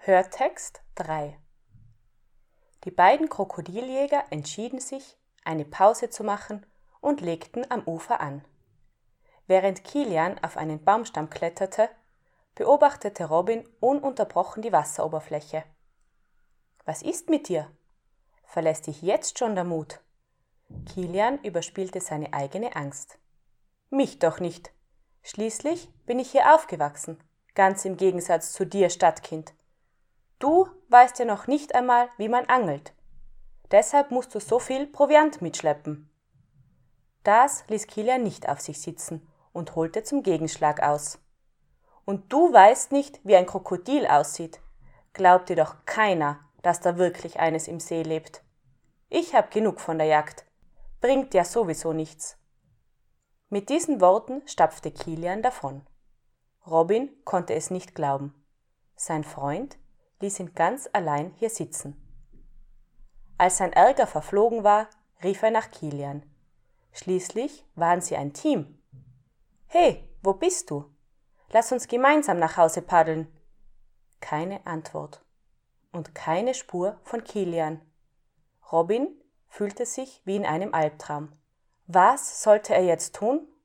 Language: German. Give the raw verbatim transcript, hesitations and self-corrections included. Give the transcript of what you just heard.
Hörtext drei. Die beiden Krokodiljäger entschieden sich, eine Pause zu machen und legten am Ufer an. Während Kilian auf einen Baumstamm kletterte, beobachtete Robin ununterbrochen die Wasseroberfläche. »Was ist mit dir? Verlässt dich jetzt schon der Mut?« Kilian überspielte seine eigene Angst. »Mich doch nicht. Schließlich bin ich hier aufgewachsen, ganz im Gegensatz zu dir, Stadtkind. Du weißt ja noch nicht einmal, wie man angelt. Deshalb musst du so viel Proviant mitschleppen.« Das ließ Kilian nicht auf sich sitzen und holte zum Gegenschlag aus. »Und du weißt nicht, wie ein Krokodil aussieht. Glaubt dir doch keiner, dass da wirklich eines im See lebt. Ich hab genug von der Jagd. Bringt ja sowieso nichts.« Mit diesen Worten stapfte Kilian davon. Robin konnte es nicht glauben. Sein Freund ließ ihn ganz allein hier sitzen. Als sein Ärger verflogen war, rief er nach Kilian. Schließlich waren sie ein Team. »Hey, wo bist du? Lass uns gemeinsam nach Hause paddeln.« Keine Antwort und keine Spur von Kilian. Robin fühlte sich wie in einem Albtraum. Was sollte er jetzt tun?